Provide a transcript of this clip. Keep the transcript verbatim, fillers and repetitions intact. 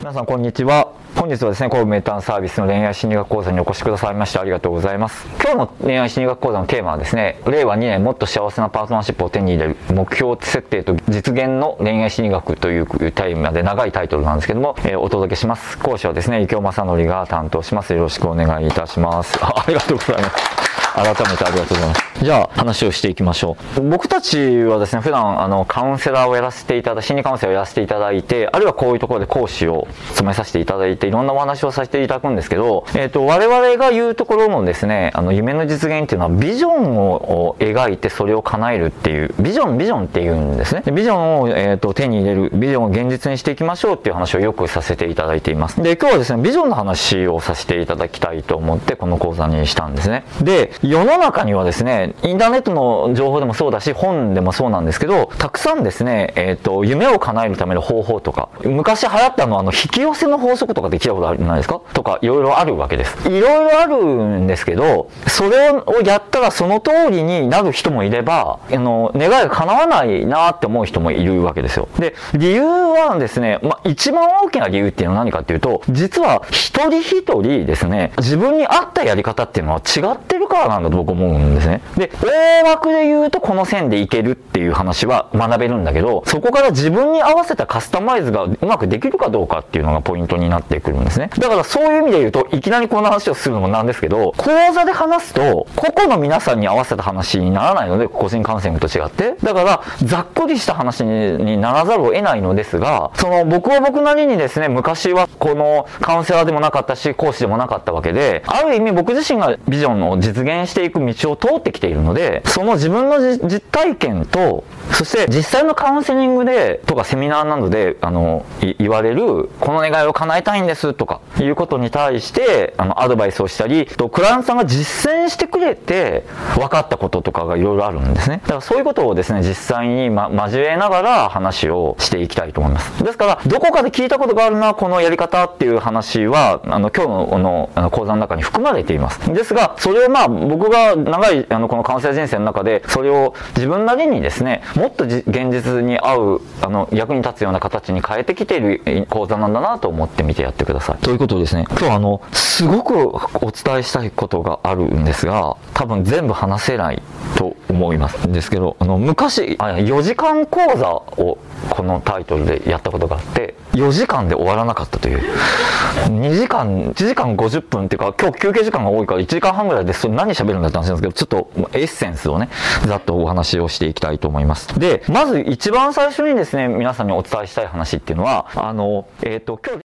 皆さんこんにちは。本日はですね、神戸メンターサービスの恋愛心理学講座にお越しくださいましてありがとうございます。今日の恋愛心理学講座のテーマはですね、れいわにねんもっと幸せなパートナーシップを手に入れる目標設定と実現の恋愛心理学というテーマで長いタイトルなんですけども、えー、お届けします。講師はですね、池尾正則が担当します。よろしくお願いいたします。あ、ありがとうございます。改めてありがとうございます。じゃあ話をしていきましょう。僕たちはですね、普段あのカウンセラーをやらせていただいて、心理カウンセラーをやらせていただいて、あるいはこういうところで講師を務めさせていただいて、いろんなお話をさせていただくんですけど、えっと、我々が言うところのですね、あの夢の実現っていうのはビジョンを描いてそれを叶えるっていう、ビジョン、ビジョンっていうんですね。ビジョンを、えー、と手に入れる、ビジョンを現実にしていきましょうっていう話をよくさせていただいています。で、今日はですね、ビジョンの話をさせていただきたいと思ってこの講座にしたんですね。で、世の中にはですね、インターネットの情報でもそうだし、本でもそうなんですけど、たくさんですね、えっと、夢を叶えるための方法とか、昔流行ったのはあの、引き寄せの法則とかで聞いたことあるじゃないですかとか、いろいろあるわけです。いろいろあるんですけど、それをやったらその通りになる人もいれば、あの、願いが叶わないなって思う人もいるわけですよ。で、理由はですね、まあ、一番大きな理由っていうのは何かっていうと、実は一人一人ですね、自分に合ったやり方っていうのは違ってるからなんだと僕思うんですね。で、大枠で言うとこの線でいけるっていう話は学べるんだけど、そこから自分に合わせたカスタマイズがうまくできるかどうかっていうのがポイントになってくるんですね。だからそういう意味で言うと、いきなりこの話をするのもなんですけど、講座で話すと、個々の皆さんに合わせた話にならないので、個人カウンセリングと違って。だから、ざっくりした話にならざるを得ないのですが、その僕は僕なりにですね、昔はこのカウンセラーでもなかったし、講師でもなかったわけで、ある意味僕自身がビジョンを実現していく道を通ってきているので、その自分の実体験と、そして実際のカウンセリングで、とかセミナーなどで、あの、言われる、この願いを叶えたいんですとか、いうことに対して、あの、アドバイスをしたり、と、クライアントさんが実践してくれて、分かったこととかがいろいろあるんですね。だからそういうことをですね、実際に、ま、交えながら話をしていきたいと思います。ですから、どこかで聞いたことがあるな、このやり方っていう話は、あの、今日の、の、あの講座の中に含まれています。ですが、それをまあ、僕が長い、あの、このカウンセラー人生の中で、それを自分なりにですね、もっと現実に合う、あの、役に立つような形に変えてきている講座なんだなと思ってみてやってください。ということでですね、今日はあの、すごくお伝えしたいことがあるんですが、多分全部話せないと思います。ですけど、あの、昔、よじかん講座をこのタイトルでやったことがあって、よじかんで終わらなかったという。にじかん、いちじかんごじゅっぷんっていうか、今日休憩時間が多いからいちじかんはんぐらいでそれ何喋るんだって話なんですけど、ちょっとエッセンスをね、ざっとお話をしていきたいと思います。で、まず一番最初にですね、皆さんにお伝えしたい話っていうのは、あの、えっと、今日